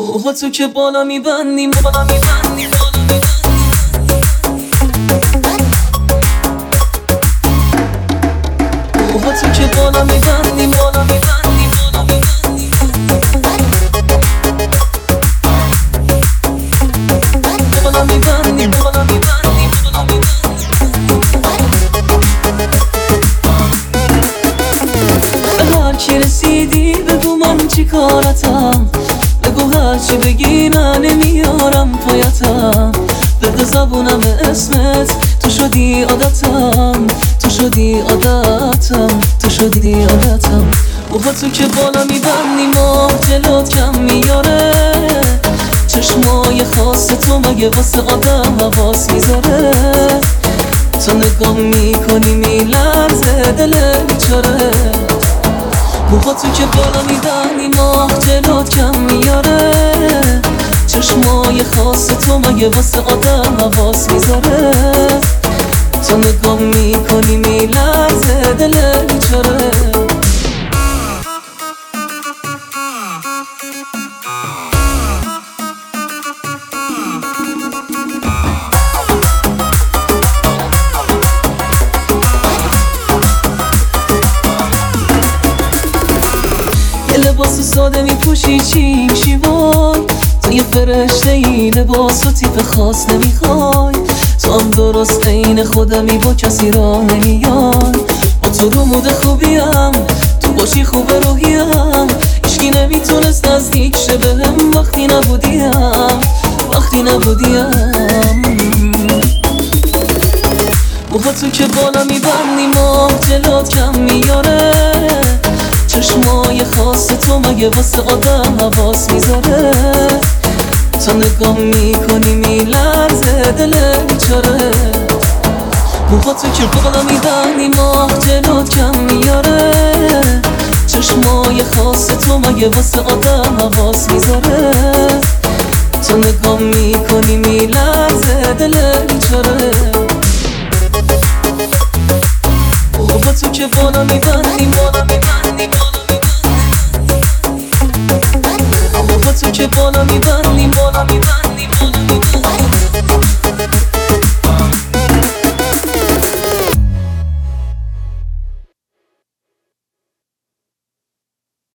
با تو که بالا میبندیم بالا میبندیم با تو که بالا میبندیم بالا میبندیم بالا میبندیم بالا میبندیم به هر کی رسیدی بگو من چی کارتم، بگو هرچی بگی من نمیارم پایتم، بده زبونم اسمت تو شدی عادتم، تو شدی عادتم، تو شدی عادتم. و با تو که بالا میبندی ماه جلوت کم میاره، چشمای خاص تو مگه واسه آدم حواس میذاره، تو نگاه میکنی میلرزه دل بیچاره. و با تو که بالا میبندی ماه جلوت کم میاره، چشمای خاص تو مگه واسه آدم حواس میذاره، تو نگاه میکنی میلرزه دل بیچاره. یه لباس ساده میپوشی چی میشی وای، تو یه فرشته ای لباس و تیپ خاص نمیخوای، تو هم درست عین خودمی با کسی را نمیای، با تو رو مود خوبیم تو باشی خوب روحیم، هیچکی نمیتونست نزدیک شه بهم وقتی نبودیم وقتی نبودیم. و با تو که بالا میبندی ماه جلوت کم میاره، چشمای خاص تو مگه واسه آدم حواس میذاره، تو نگاه میکنی میلرزه دل بیچاره. و با تو که بالا میبندی ماه جلوت کم میاره، چشمای خاص تو مگه واسه آدم حواس میذاره، تو نگاه میکنی میلرزه دل بیچاره. و با تو که بالا میبندی بالا میبندی با تو که بالا میبندیم بالا میبندیم بالا میبندیم